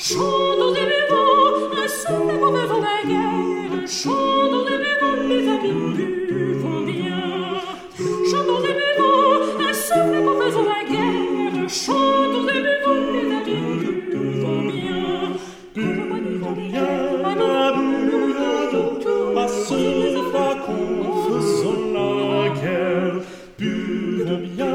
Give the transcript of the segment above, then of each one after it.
Chantons et buvons, un seul qu'on faisons la guerre. Chantons et buvons, les amis, buvons bien. Chantons et buvons, un seul qu'on faisons la guerre. Chantons et buvons, les amis, buvons bien. Buvons bien, à ce flacon faisons la guerre. Buvons bien,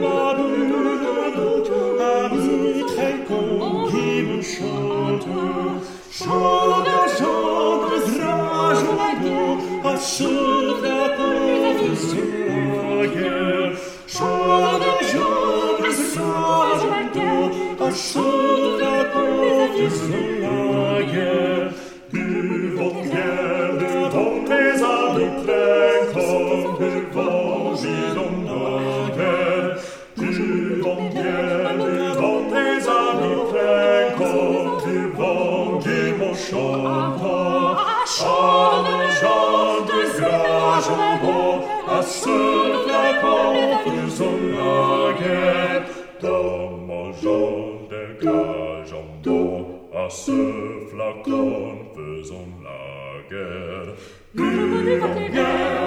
amis très convives, chantons. Chantons, chantons, rage la guerre. À ce flacon faisons la guerre. Chantons, chantons, rage la guerre. À ce flacon faisons la guerre. Buvons bien, buvons mes amis pleins comme des vangis dans la guerre. Buvons bien, buvons mes amis pleins comme des vangis mon chantant. Chantons, chantons, grâce en bon, à ce flacon faisons la guerre. Dans mangeant des gages en bon, à ce flacon faisons la guerre. Buvons bien, buvons des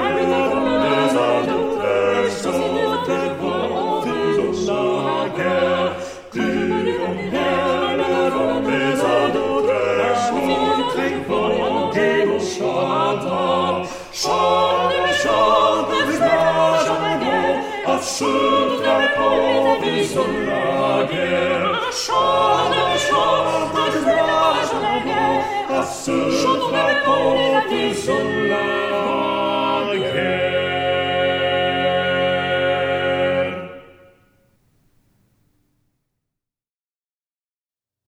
amis pleins sont des vents, faisons la guerre. Buvons bien, buvons des amis pleins sont des vents, et nous chantons. Chantons, chantons, rage en guerre, à ce flacon faisons la guerre. Chantons, chantons, rage en guerre, à ce flacon faisons la guerre.